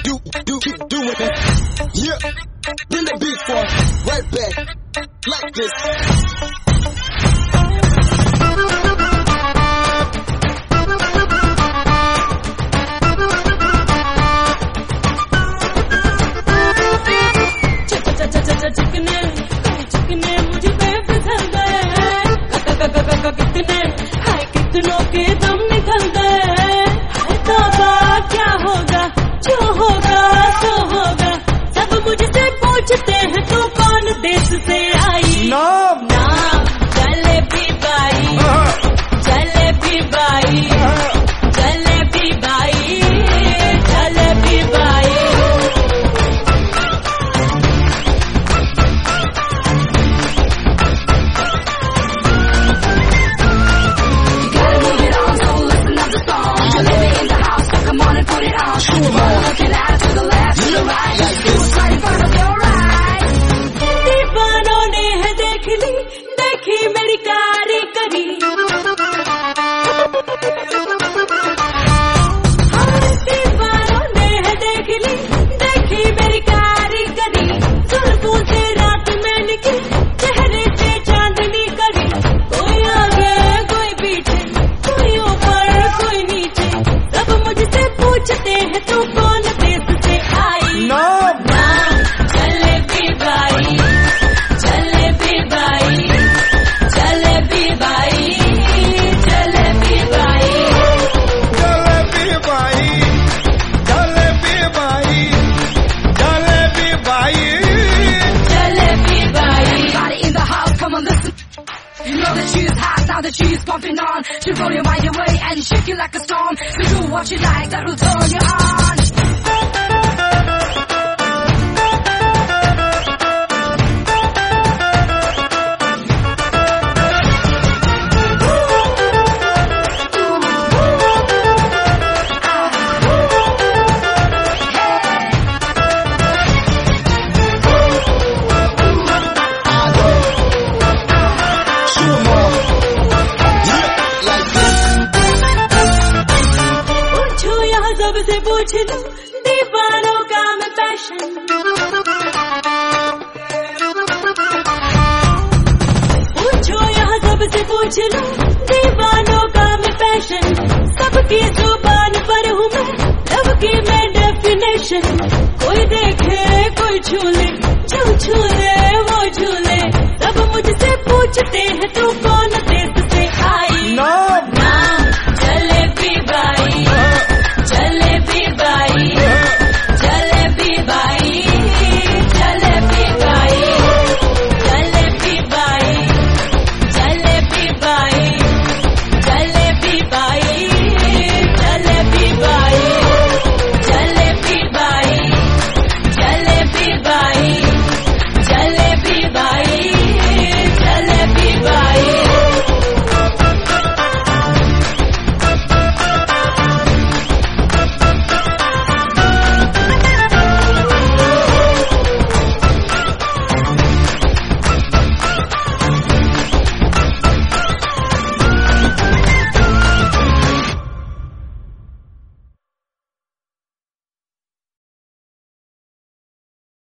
keep doing it. Yeah, bring the beat for right back like this. चिकने मुझे बेफिसल गए, कितनों के दम निकल गए। तौबा क्या होगा, जो होगा सो होगा। सब मुझसे पूछते हैं तू कौन देश से आई। नाम जलेबी बाई, जलेबी बाई, जलेबी बाई, जलेबी बाई। दीवानों ने है देखी मेरी कारीगरी। दीवानों ने है देखी मेरी कारीगरी। जुल्फों से रात में निकली, चेहरे से चांदनी करी। कोई आगे कोई पीछे, कोई ऊपर कोई नीचे। सब मुझसे पूछते हैं तू कौन देश से आई। नाम Jalebi Bai, Jalebi Bai, Jalebi Bai, Jalebi Bai. Jalebi Bai, Jalebi Bai, Jalebi Bai, Jalebi Bai. Everybody in the house, come on listen. You know that she's hot, now that she's pumping on. She'll blow your mind away and shake you like a storm. So do what you like, that'll turn you on. सबसे पूछ लो दीवानों का मैं passion. पूछो यहाँ सबसे पूछ लो दीवानों का मैं पैशन। सबकी जुबान पर हूँ मैं, लव की मैं डेफिनेशन। कोई देखे कोई छू ले, जो छू ले वो छू ले। सब मुझसे पूछते हैं तू